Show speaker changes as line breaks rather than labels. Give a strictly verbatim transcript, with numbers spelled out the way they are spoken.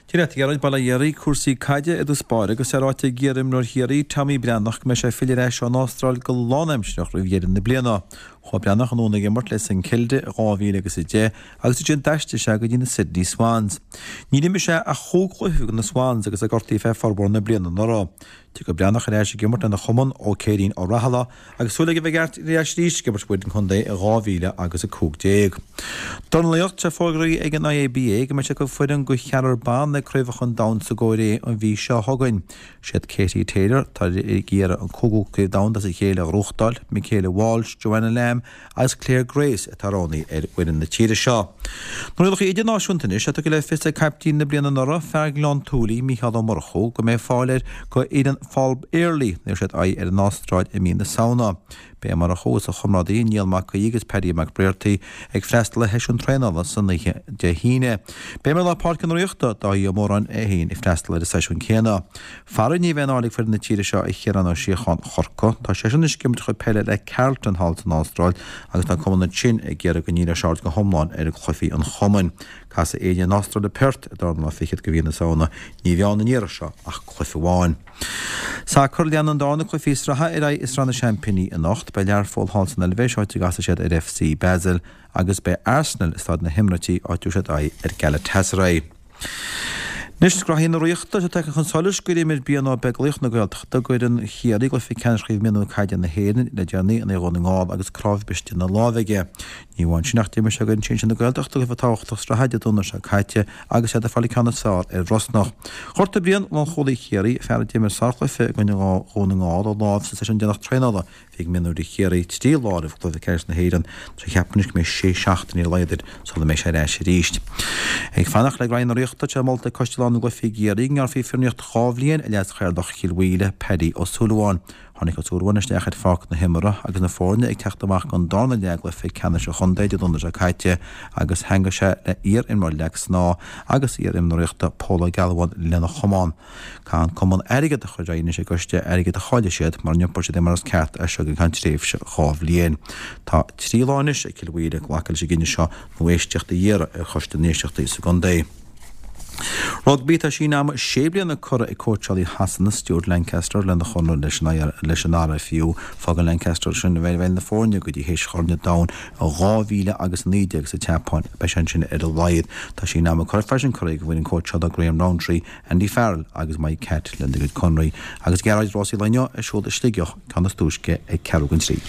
Tírat gearad bala dhéirí cuasaí caide idir spáir agus aráte géirim nóir dhéirí Tommy Breannach me sé fiile éis an Ástráil go lánaimsneach ra bhéidir na bliana. Chá Breannach an óna gimmart leis an cilde rábhíle agus i dé agus i dé deiste se go dtína Sydney Swans. Ní me sé a chógluithú na Swans agus a gortaí fé farbór na bliana nará. Tí go Breannach a réis gimmart an na chuman ó céirín ó Rahala agus súla go bheith réis rís gimmart buidin chun dé a rábhíle agus a cúg déag. Don leocht se fógraí ag an I A B A go me se go fuidan go chearar ban na cruimhach an dain sa góiré an bhí seo thugain. Siad Katie Taylor tá i ggéire an cógú cruimh dain as i chéile Ruchtdal, Michaela Walsh, Joanna Lamb as Claire Grace a taróní ar bhuiin na tíre seo. Nuair idir náisiúntanis se go le fista captín na bliana nora fearglán túlaí Micheál Morchó go mé fáilir go éan Falb Airley nuair siad ai ar an Ástráid i mí na saona. Bé mar a chós a chumrádaí níl mac go ígus Paddy McBrearty ag freistal le heisiún trénala san de híine. Bé mar le páircin riota dá í mór an éhín i freistal le seisiún chéna. Farin ní bhéin álig fyrir na tíre seo i chéan á siochan chorco, tá sé sin is gimmt chu peile le Carlton Halt an Ástráil agus tá cumann na sin ag ggéire go níra seart go homláin ar a chlufií an chomain. Cas a éidir Ástráil le Perth a darna fichiid go bhína saona ní bheán na níra seo ach chlufiháin. Sa chur lean an dána chu físratha ar is ranna Championní in nacht bei learfol Halton Elvéisáte gas siad ar F C Basel agus bei Arsenal istad na himratí áitiú siad ai ar Galatasaray. Nis grahín roiachta se take chun solis go réimir bíana beglaich na gailteachta go an chiarí go fi censchríh minú caiide na héan le deannaí an érónna ngáil agus crábhbiste na lábhaige. Ní bhain sin nach tíime se go sin na gailteachta go bhtáchtach stra haide dúna se caiite agus sé a fáí canna sáil ar Rosnach. Chorta bíon lá cholaí chiarí fear tíimir sáchlife go rónna ngáil ó láb sa sin denach trénala fig minú de chiarí stíl láh go bh ceir na héan tre cheappanis mé sé seachtain í leidir so mé sé rééis ríist. Ag fannach le grain roiachta se molta costilán go figéring ar fi firneocht chábhlíonn i leas chéirdach chilhuiile Paddy ó Súlháin. Tháinig go túrhain is deachad fácht na himara agus na fórne ag teachtamach an dána leag le fi cena se chundaid a dúna se caiite agus hanga se le ír in mar leag sná agus ír im noíochta Paula Galwan lena chomáin. Cáin cumann airigad a chuidirine sé goiste airigad a cháile siad mar neampur sé mar as ceart a se go cantréh se chábhlíonn. Tá tríláinis a chilhuiile ghlacail sé gine seo nó éisteachta dhéar ar choiste néisteachta i secundé. Rugby tá sí ná séblian na cura i cóirteálaí Hassan Stuart Lancaster le na chunú leis an ára fiú fágan Lancaster sin na bhfuil na fórne go dtí hééis chorne dain a ráhíle agus nídeag sa teapáin be sin sin ar a laiad tá sí ná chu fesin choraigh bhfuin cóirteáil a Graham Rowntree Andy Farrell agus Mike Catt le David Conroy agus Gerard Rossi leineo a siúil a stigioch can na stúisce ag ceúgann trí.